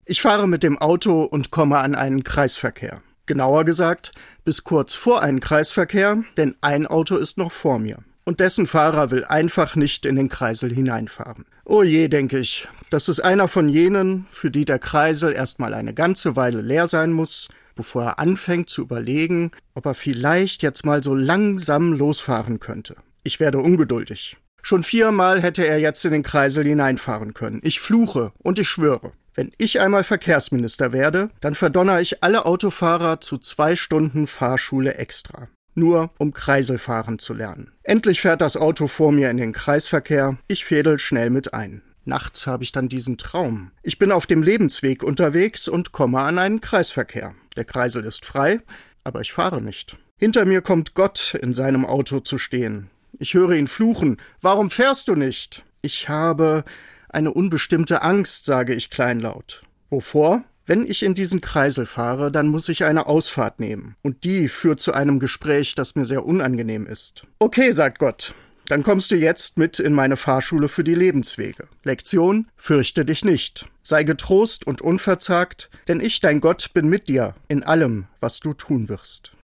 Ich fahre mit dem Auto und komme an einen Kreisverkehr. Genauer gesagt, bis kurz vor einen Kreisverkehr, denn ein Auto ist noch vor mir. Und dessen Fahrer will einfach nicht in den Kreisel hineinfahren. Oh je, denke ich, das ist einer von jenen, für die der Kreisel erstmal eine ganze Weile leer sein muss, bevor er anfängt zu überlegen, ob er vielleicht jetzt mal so langsam losfahren könnte. Ich werde ungeduldig. Schon 4-mal hätte er jetzt in den Kreisel hineinfahren können. Ich fluche und ich schwöre. Wenn ich einmal Verkehrsminister werde, dann verdonnere ich alle Autofahrer zu 2 Stunden Fahrschule extra. Nur um Kreiselfahren zu lernen. Endlich fährt das Auto vor mir in den Kreisverkehr. Ich fädel schnell mit ein. Nachts habe ich dann diesen Traum. Ich bin auf dem Lebensweg unterwegs und komme an einen Kreisverkehr. Der Kreisel ist frei, aber ich fahre nicht. Hinter mir kommt Gott in seinem Auto zu stehen. Ich höre ihn fluchen. Warum fährst du nicht? Ich habe eine unbestimmte Angst, sage ich kleinlaut. Wovor? Wenn ich in diesen Kreisel fahre, dann muss ich eine Ausfahrt nehmen. Und die führt zu einem Gespräch, das mir sehr unangenehm ist. Okay, sagt Gott, dann kommst du jetzt mit in meine Fahrschule für die Lebenswege. Lektion: Fürchte dich nicht. Sei getrost und unverzagt, denn ich, dein Gott, bin mit dir in allem, was du tun wirst.